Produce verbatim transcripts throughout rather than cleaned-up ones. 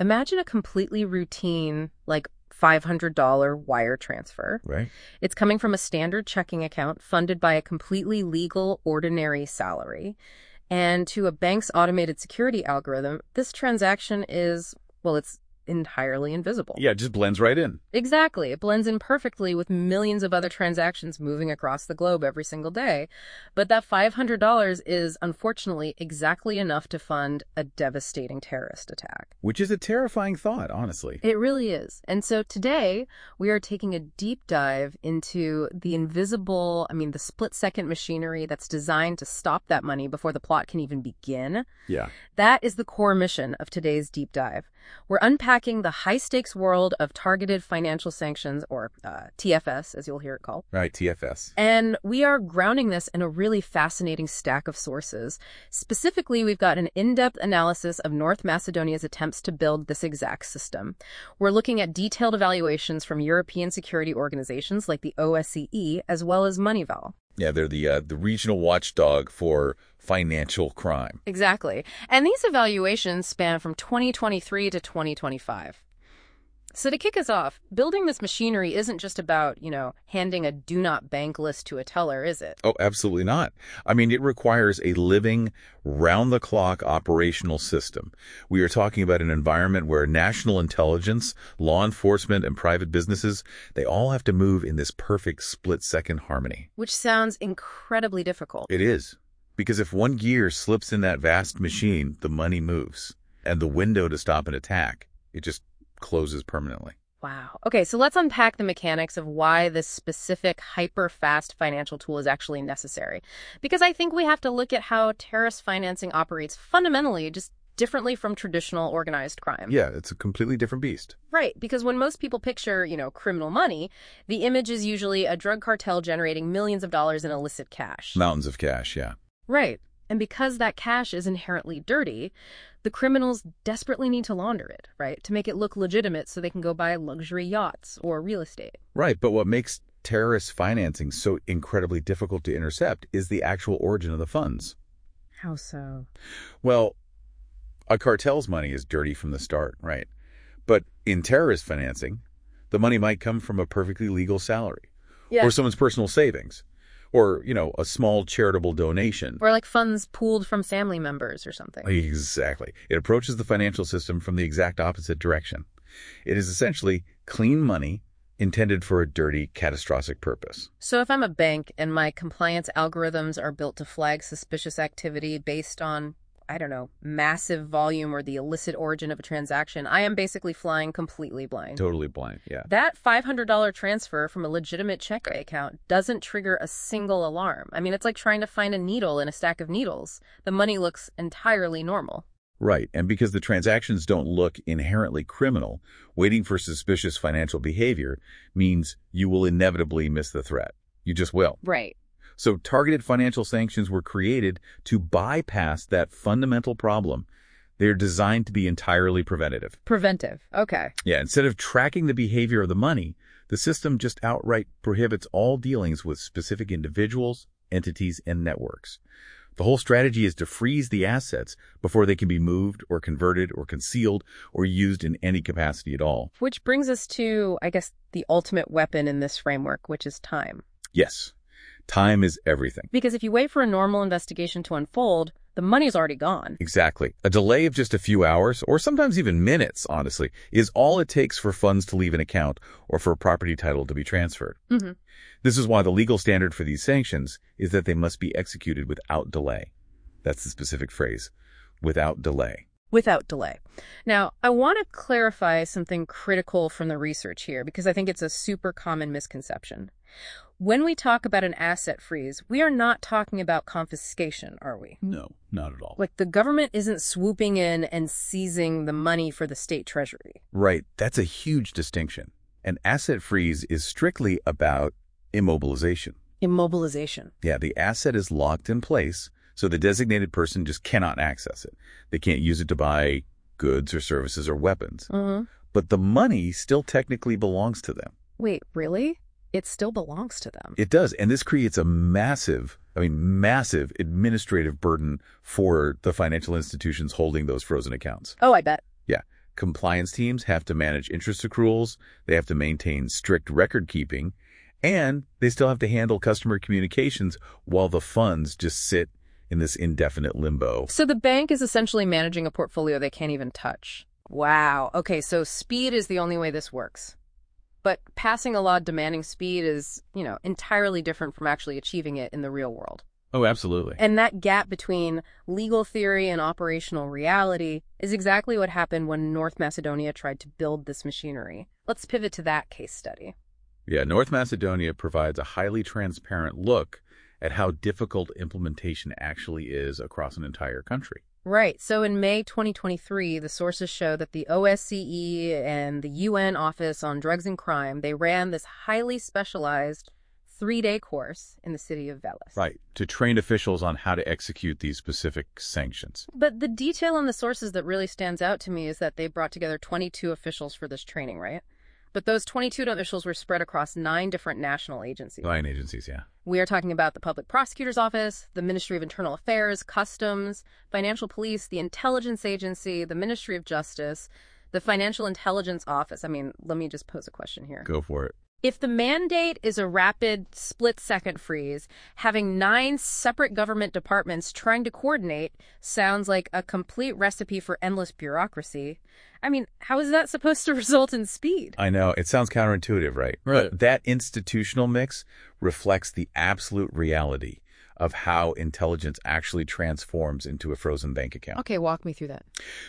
Imagine a completely routine, like five hundred dollars wire transfer. Right. It's coming from a standard checking account funded by a completely legal, ordinary salary. And to a bank's automated security algorithm, this transaction is, well, it's entirely invisible. Yeah, it just blends right in. Exactly. It blends in perfectly with millions of other transactions moving across the globe every single day. But that five hundred dollars is, unfortunately, exactly enough to fund a devastating terrorist attack. Which is a terrifying thought, honestly. It really is. And so today, we are taking a deep dive into the invisible, I mean, the split-second machinery that's designed to stop that money before the plot can even begin. Yeah. That is the core mission of today's deep dive. We're unpacking the high-stakes world of targeted financial sanctions, or uh, T F S, as you'll hear it called. Right, T F S. And we are grounding this in a really fascinating stack of sources. Specifically, we've got an in-depth analysis of North Macedonia's attempts to build this exact system. We're looking at detailed evaluations from European security organizations like the O S C E, as well as Moneyval. Yeah, they're the uh, the regional watchdog for financial crime. Exactly. And these evaluations span from twenty twenty-three to twenty twenty-five. So to kick us off, building this machinery isn't just about, you know, handing a do not bank list to a teller, is it? Oh, absolutely not. I mean, it requires a living, round-the-clock operational system. We are talking about an environment where national intelligence, law enforcement, and private businesses, they all have to move in this perfect split-second harmony. Which sounds incredibly difficult. It is. Because if one gear slips in that vast machine, the money moves. And the window to stop an attack, it just closes permanently. Wow. Okay, so let's unpack the mechanics of why this specific hyper-fast financial tool is actually necessary. Because I think we have to look at how terrorist financing operates fundamentally just differently from traditional organized crime. Yeah, it's a completely different beast. Right, because when most people picture, you know, criminal money, the image is usually a drug cartel generating millions of dollars in illicit cash. Mountains of cash, yeah. Right. And because that cash is inherently dirty, the criminals desperately need to launder it, right, to make it look legitimate so they can go buy luxury yachts or real estate. Right, but what makes terrorist financing so incredibly difficult to intercept is the actual origin of the funds. How so? Well, a cartel's money is dirty from the start, right? But in terrorist financing, the money might come from a perfectly legal salary. Yeah. Or someone's personal savings. Or, you know, a small charitable donation. Or like funds pooled from family members or something. Exactly. It approaches the financial system from the exact opposite direction. It is essentially clean money intended for a dirty, catastrophic purpose. So if I'm a bank and my compliance algorithms are built to flag suspicious activity based on, I don't know, massive volume or the illicit origin of a transaction, I am basically flying completely blind. Totally blind, yeah. That five hundred dollars transfer from a legitimate checking account doesn't trigger a single alarm. I mean, it's like trying to find a needle in a stack of needles. The money looks entirely normal. Right, and because the transactions don't look inherently criminal, waiting for suspicious financial behavior means you will inevitably miss the threat. You just will. Right. So targeted financial sanctions were created to bypass that fundamental problem. They're designed to be entirely preventative. Preventive. Okay. Yeah, instead of tracking the behavior of the money, the system just outright prohibits all dealings with specific individuals, entities, and networks. The whole strategy is to freeze the assets before they can be moved or converted or concealed or used in any capacity at all. Which brings us to, I guess, the ultimate weapon in this framework, which is time. Yes. Time is everything. Because if you wait for a normal investigation to unfold, the money's already gone. Exactly. A delay of just a few hours, or sometimes even minutes, honestly, is all it takes for funds to leave an account or for a property title to be transferred. Mm-hmm. This is why the legal standard for these sanctions is that they must be executed without delay. That's the specific phrase, without delay. Without delay. Now, I want to clarify something critical from the research here, because I think it's a super common misconception. When we talk about an asset freeze, we are not talking about confiscation, are we? No, not at all. Like, the government isn't swooping in and seizing the money for the state treasury. Right. That's a huge distinction. An asset freeze is strictly about immobilization. Immobilization. Yeah, the asset is locked in place, so the designated person just cannot access it. They can't use it to buy goods or services or weapons. Mm-hmm. But the money still technically belongs to them. Wait, really? It still belongs to them. It does, and this creates a massive, I mean, massive administrative burden for the financial institutions holding those frozen accounts. Oh, I bet. Yeah. Compliance teams have to manage interest accruals, they have to maintain strict record keeping, and they still have to handle customer communications while the funds just sit in this indefinite limbo. So the bank is essentially managing a portfolio they can't even touch. Wow. Okay, so speed is the only way this works. But passing a law demanding speed is, you know, entirely different from actually achieving it in the real world. Oh, absolutely. And that gap between legal theory and operational reality is exactly what happened when North Macedonia tried to build this machinery. Let's pivot to that case study. Yeah, North Macedonia provides a highly transparent look at how difficult implementation actually is across an entire country. Right. So in May twenty twenty-three, the sources show that the O S C E and the U N Office on Drugs and Crime, they ran this highly specialized three-day course in the city of Veles. Right, to train officials on how to execute these specific sanctions. But the detail in the sources that really stands out to me is that they brought together twenty-two officials for this training, right? But those twenty-two officials were spread across nine different national agencies. Nine agencies, yeah. We are talking about the Public Prosecutor's Office, the Ministry of Internal Affairs, Customs, Financial Police, the Intelligence Agency, the Ministry of Justice, the Financial Intelligence Office. I mean, let me just pose a question here. Go for it. If the mandate is a rapid split-second freeze, having nine separate government departments trying to coordinate sounds like a complete recipe for endless bureaucracy. I mean, how is that supposed to result in speed? I know. It sounds counterintuitive, right? Right. But that institutional mix reflects the absolute reality of how intelligence actually transforms into a frozen bank account. Okay, walk me through that.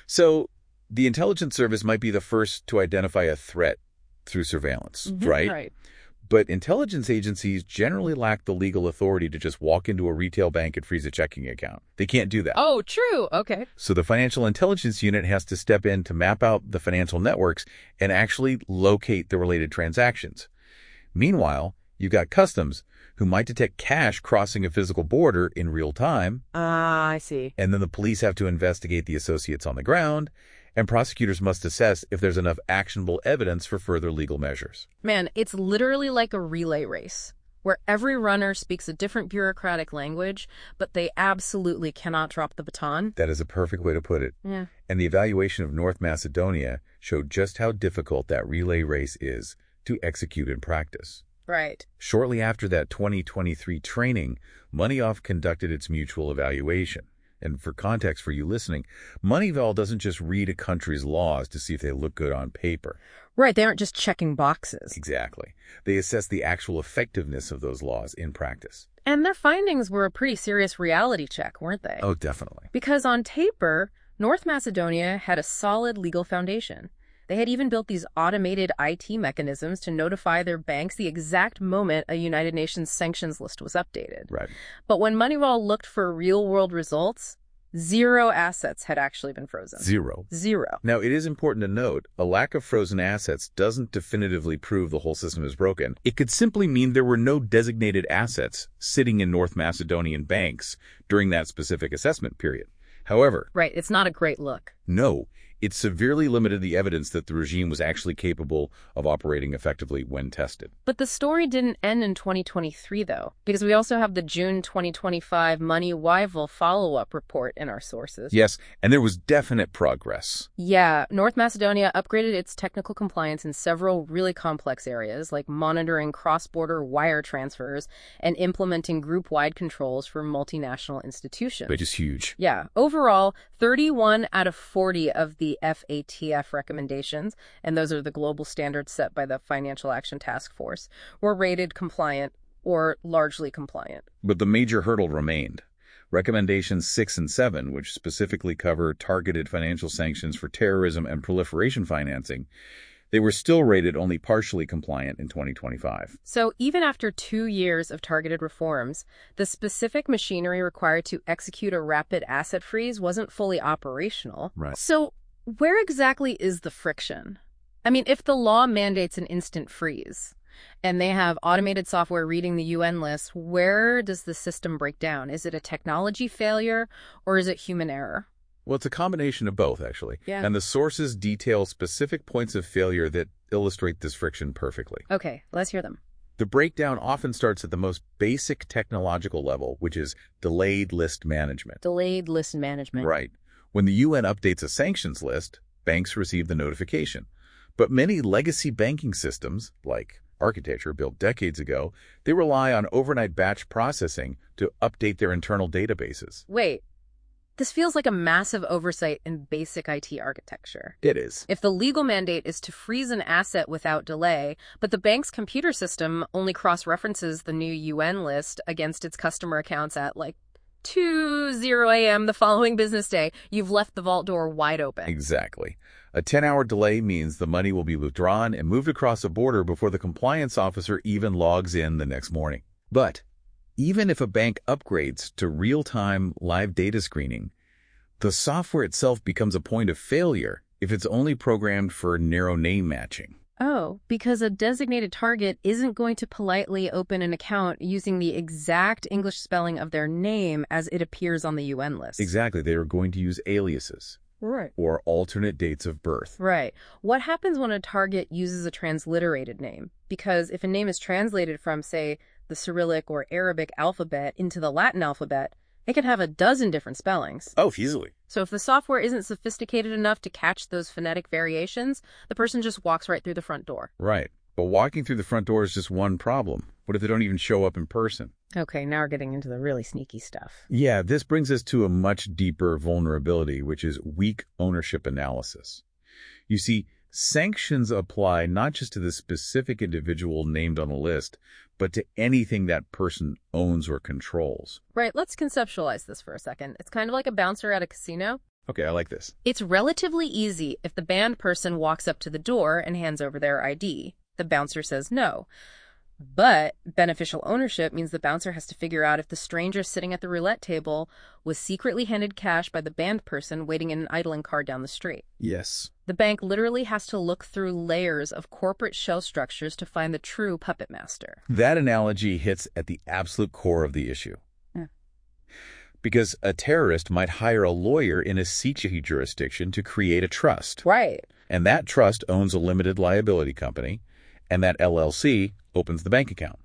So the intelligence service might be the first to identify a threat through surveillance, Mm-hmm. right? Right. But intelligence agencies generally lack the legal authority to just walk into a retail bank and freeze a checking account. They can't do that. Oh, true. Okay. So the Financial Intelligence Unit has to step in to map out the financial networks and actually locate the related transactions. Meanwhile, you've got Customs, who might detect cash crossing a physical border in real time. Ah, I see. And then the police have to investigate the associates on the ground, and prosecutors must assess if there's enough actionable evidence for further legal measures. Man, it's literally like a relay race, where every runner speaks a different bureaucratic language, but they absolutely cannot drop the baton. That is a perfect way to put it. Yeah. And the evaluation of North Macedonia showed just how difficult that relay race is to execute in practice. Right. Shortly after that twenty twenty-three training, Moneyoff conducted its mutual evaluation. And for context for you listening, Moneyval doesn't just read a country's laws to see if they look good on paper. Right, they aren't just checking boxes. Exactly. They assess the actual effectiveness of those laws in practice. And their findings were a pretty serious reality check, weren't they? Oh, definitely. Because on paper, North Macedonia had a solid legal foundation. They had even built these automated I T mechanisms to notify their banks the exact moment a United Nations sanctions list was updated. Right. But when Moneywell looked for real-world results, zero assets had actually been frozen. Zero. Zero. Now, it is important to note, a lack of frozen assets doesn't definitively prove the whole system is broken. It could simply mean there were no designated assets sitting in North Macedonian banks during that specific assessment period. However, Right, it's not a great look. no, it severely limited the evidence that the regime was actually capable of operating effectively when tested. But the story didn't end in twenty twenty-three, though, because we also have the June twenty twenty-five Money Wyvil follow-up report in our sources. Yes, and there was definite progress. Yeah, North Macedonia upgraded its technical compliance in several really complex areas, like monitoring cross-border wire transfers and implementing group-wide controls for multinational institutions. Which is huge. Yeah, overall, thirty-one out of forty of the F A T F recommendations, and those are the global standards set by the Financial Action Task Force, were rated compliant or largely compliant. But the major hurdle remained. Recommendations six and seven, which specifically cover targeted financial sanctions for terrorism and proliferation financing, they were still rated only partially compliant in twenty twenty-five. So even after two years of targeted reforms, the specific machinery required to execute a rapid asset freeze wasn't fully operational. Right. So where exactly is the friction? I mean, if the law mandates an instant freeze, and they have automated software reading the U N lists, where does the system break down? Is it a technology failure, or is it human error? Well, it's a combination of both, actually. Yeah. And the sources detail specific points of failure that illustrate this friction perfectly. Okay, let's hear them. The breakdown often starts at the most basic technological level, which is delayed list management. Delayed list management. Right. When the U N updates a sanctions list, banks receive the notification. But many legacy banking systems, like architecture built decades ago, they rely on overnight batch processing to update their internal databases. Wait, this feels like a massive oversight in basic I T architecture. It is. If the legal mandate is to freeze an asset without delay, but the bank's computer system only cross-references the new U N list against its customer accounts at like two a m the following business day, you've left the vault door wide open. Exactly. A ten-hour delay means the money will be withdrawn and moved across a border before the compliance officer even logs in the next morning. But even if a bank upgrades to real-time live data screening, the software itself becomes a point of failure if it's only programmed for narrow name matching. Oh, because a designated target isn't going to politely open an account using the exact English spelling of their name as it appears on the U N list. Exactly. They are going to use aliases. Right. Or alternate dates of birth. Right. What happens when a target uses a transliterated name? Because if a name is translated from, say, the Cyrillic or Arabic alphabet into the Latin alphabet, it can have a dozen different spellings. Oh, easily. So if the software isn't sophisticated enough to catch those phonetic variations, the person just walks right through the front door. Right. But walking through the front door is just one problem. What if they don't even show up in person? Okay, now we're getting into the really sneaky stuff. Yeah, this brings us to a much deeper vulnerability, which is weak ownership analysis. You see, sanctions apply not just to the specific individual named on the list, but to anything that person owns or controls. Right, let's conceptualize this for a second. It's kind of like a bouncer at a casino. Okay, I like this. It's relatively easy if the banned person walks up to the door and hands over their I D. The bouncer says no. But beneficial ownership means the bouncer has to figure out if the stranger sitting at the roulette table was secretly handed cash by the banned person waiting in an idling car down the street. Yes. The bank literally has to look through layers of corporate shell structures to find the true puppet master. That analogy hits at the absolute core of the issue. Yeah. Because a terrorist might hire a lawyer in a security jurisdiction to create a trust. Right. And that trust owns a limited liability company, and that L L C opens the bank account.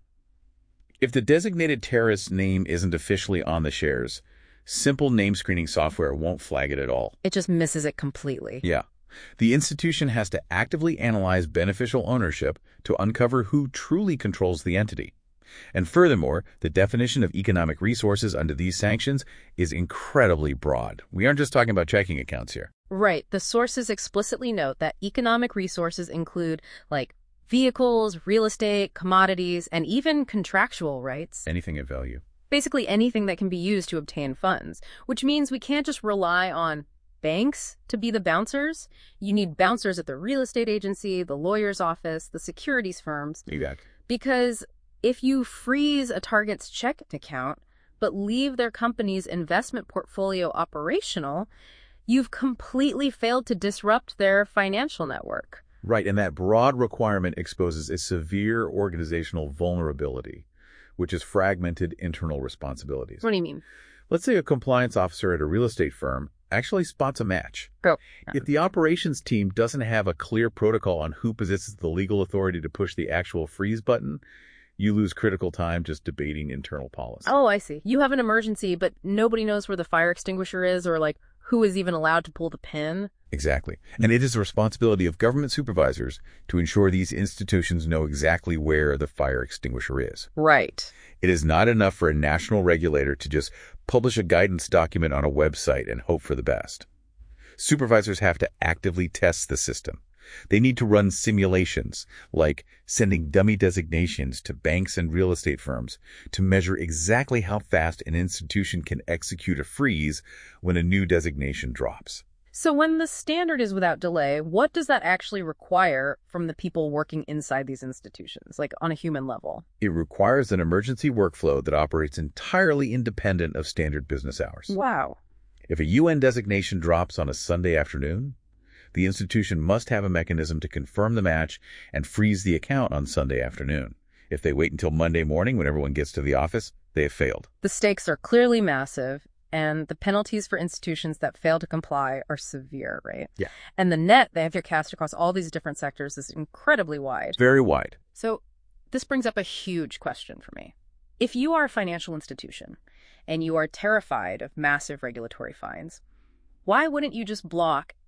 If the designated terrorist's name isn't officially on the shares, simple name screening software won't flag it at all. It just misses it completely. Yeah. The institution has to actively analyze beneficial ownership to uncover who truly controls the entity. And furthermore, the definition of economic resources under these sanctions is incredibly broad. We aren't just talking about checking accounts here. Right. The sources explicitly note that economic resources include, like, vehicles, real estate, commodities, and even contractual rights. Anything of value. Basically anything that can be used to obtain funds, which means we can't just rely on banks to be the bouncers. You need bouncers at the real estate agency, the lawyer's office, the securities firms. Exactly. Because if you freeze a target's checking account, but leave their company's investment portfolio operational, you've completely failed to disrupt their financial network. Right, and that broad requirement exposes a severe organizational vulnerability, which is fragmented internal responsibilities. What do you mean? Let's say a compliance officer at a real estate firm actually spots a match. Oh. If the operations team doesn't have a clear protocol on who possesses the legal authority to push the actual freeze button, you lose critical time just debating internal policy. Oh, I see. You have an emergency, but nobody knows where the fire extinguisher is or, like, who is even allowed to pull the pin. Exactly. And it is the responsibility of government supervisors to ensure these institutions know exactly where the fire extinguisher is. Right. It is not enough for a national regulator to just publish a guidance document on a website and hope for the best. Supervisors have to actively test the system. They need to run simulations, like sending dummy designations to banks and real estate firms to measure exactly how fast an institution can execute a freeze when a new designation drops. So when the standard is without delay, what does that actually require from the people working inside these institutions, like on a human level? It requires an emergency workflow that operates entirely independent of standard business hours. Wow. If a U N designation drops on a Sunday afternoon, the institution must have a mechanism to confirm the match and freeze the account on Sunday afternoon. If they wait until Monday morning when everyone gets to the office, they have failed. The stakes are clearly massive, and the penalties for institutions that fail to comply are severe, right? Yeah. And the net they have to cast across all these different sectors is incredibly wide. Very wide. So this brings up a huge question for me. If you are a financial institution and you are terrified of massive regulatory fines, why wouldn't you just block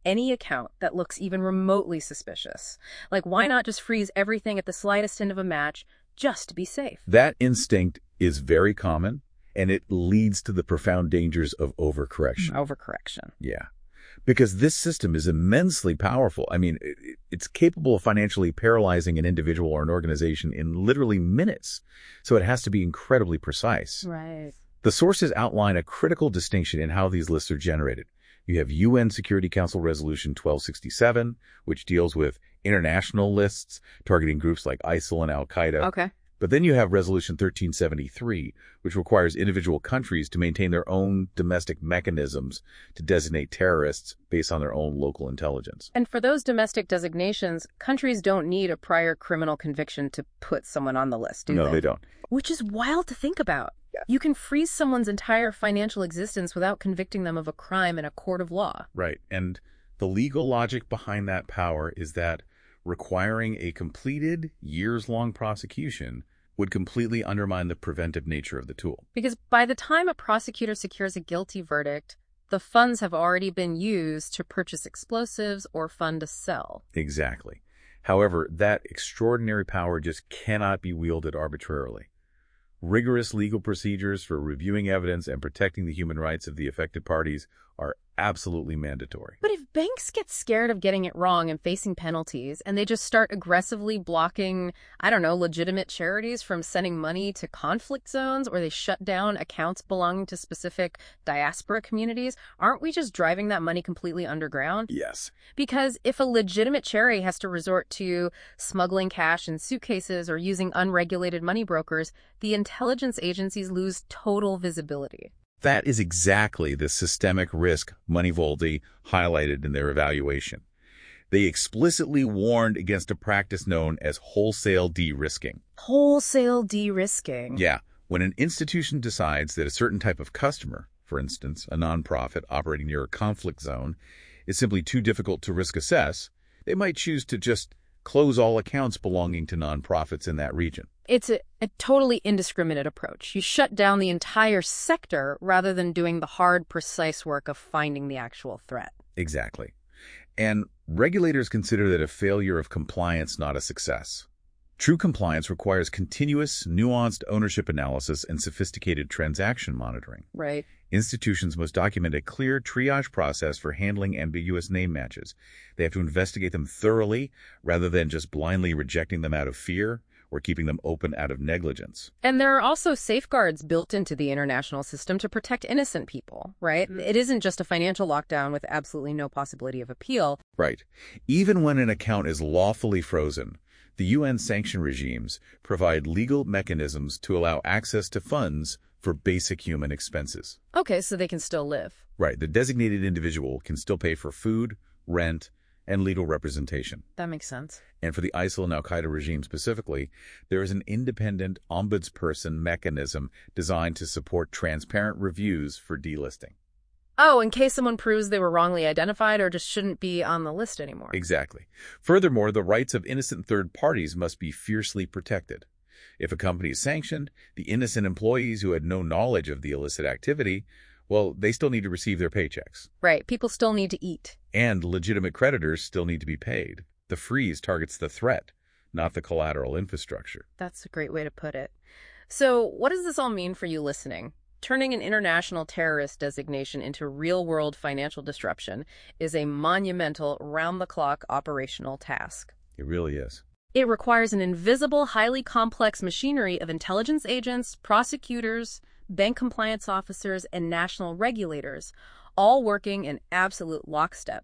any account that looks even remotely suspicious. Like, why not just freeze everything at the slightest hint of a match just to be safe? That instinct is very common, and it leads to the profound dangers of overcorrection. Overcorrection. Yeah. Because this system is immensely powerful. I mean, it, it's capable of financially paralyzing an individual or an organization in literally minutes. So it has to be incredibly precise. Right. The sources outline a critical distinction in how these lists are generated. You have U N Security Council Resolution twelve sixty-seven, which deals with international lists targeting groups like ISIL and Al-Qaeda. Okay. But then you have Resolution thirteen seventy-three, which requires individual countries to maintain their own domestic mechanisms to designate terrorists based on their own local intelligence. And for those domestic designations, countries don't need a prior criminal conviction to put someone on the list, do No, they? they don't. Which is wild to think about. Yeah. You can freeze someone's entire financial existence without convicting them of a crime in a court of law. Right. And the legal logic behind that power is that requiring a completed years-long prosecution would completely undermine the preventive nature of the tool. Because by the time a prosecutor secures a guilty verdict, the funds have already been used to purchase explosives or fund a sell. Exactly. However, that extraordinary power just cannot be wielded arbitrarily. Rigorous legal procedures for reviewing evidence and protecting the human rights of the affected parties are absolutely mandatory. But if banks get scared of getting it wrong and facing penalties, and they just start aggressively blocking, I don't know, legitimate charities from sending money to conflict zones, or they shut down accounts belonging to specific diaspora communities, aren't we just driving that money completely underground? Yes. Because if a legitimate charity has to resort to smuggling cash in suitcases or using unregulated money brokers, the intelligence agencies lose total visibility. That is exactly the systemic risk Moneyvaldy highlighted in their evaluation. They explicitly warned against a practice known as wholesale de-risking. Wholesale de-risking? Yeah. When an institution decides that a certain type of customer, for instance, a nonprofit operating near a conflict zone, is simply too difficult to risk assess, they might choose to just close all accounts belonging to nonprofits in that region. It's a, a totally indiscriminate approach. You shut down the entire sector rather than doing the hard, precise work of finding the actual threat. Exactly. And regulators consider that a failure of compliance not a success. True compliance requires continuous, nuanced ownership analysis and sophisticated transaction monitoring. Right. Institutions must document a clear triage process for handling ambiguous name matches. They have to investigate them thoroughly rather than just blindly rejecting them out of fear or keeping them open out of negligence. And there are also safeguards built into the international system to protect innocent people, right? Mm-hmm. It isn't just a financial lockdown with absolutely no possibility of appeal. Right. Even when an account is lawfully frozen, the U N sanction regimes provide legal mechanisms to allow access to funds for basic human expenses. Okay, so they can still live. Right. The designated individual can still pay for food, rent, and legal representation. That makes sense. And for the ISIL and Al-Qaeda regime specifically, there is an independent ombudsperson mechanism designed to support transparent reviews for delisting. Oh, in case someone proves they were wrongly identified or just shouldn't be on the list anymore. Exactly. Furthermore, the rights of innocent third parties must be fiercely protected. If a company is sanctioned, the innocent employees who had no knowledge of the illicit activity, well, they still need to receive their paychecks. Right. People still need to eat. And legitimate creditors still need to be paid. The freeze targets the threat, not the collateral infrastructure. That's a great way to put it. So what does this all mean for you listening? Turning an international terrorist designation into real-world financial disruption is a monumental, round-the-clock operational task. It really is. It requires an invisible, highly complex machinery of intelligence agents, prosecutors, bank compliance officers, and national regulators, all working in absolute lockstep.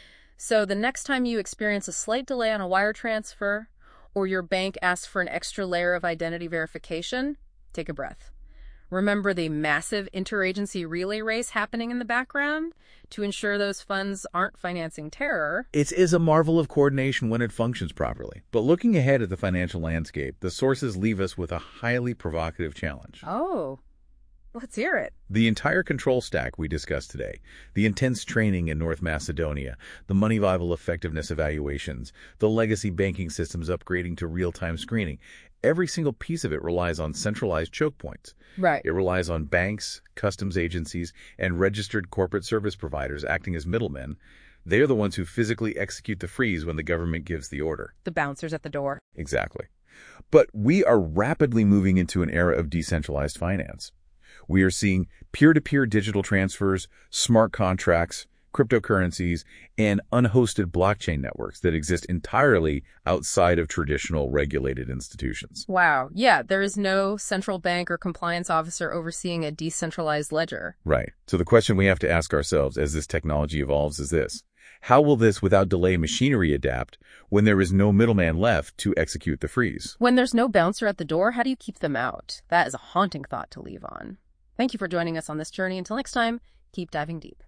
So the next time you experience a slight delay on a wire transfer, or your bank asks for an extra layer of identity verification, take a breath. Remember the massive interagency relay race happening in the background to ensure those funds aren't financing terror. It is a marvel of coordination when it functions properly. But looking ahead at the financial landscape, the sources leave us with a highly provocative challenge. Oh, let's hear it. The entire control stack we discussed today, the intense training in North Macedonia, the Moneyvaldy effectiveness evaluations, the legacy banking systems upgrading to real-time screening, every single piece of it relies on centralized choke points. Right. It relies on banks, customs agencies, and registered corporate service providers acting as middlemen, They're the ones who physically execute the freeze when the government gives the order. The bouncers at the door. Exactly. But we are rapidly moving into an era of decentralized finance. We are seeing peer-to-peer digital transfers, smart contracts, cryptocurrencies, and unhosted blockchain networks that exist entirely outside of traditional regulated institutions. Wow. Yeah, there is no central bank or compliance officer overseeing a decentralized ledger. Right. So the question we have to ask ourselves as this technology evolves is this: how will this without delay machinery adapt when there is no middleman left to execute the freeze? When there's no bouncer at the door, how do you keep them out? That is a haunting thought to leave on. Thank you for joining us on this journey. Until next time, keep diving deep.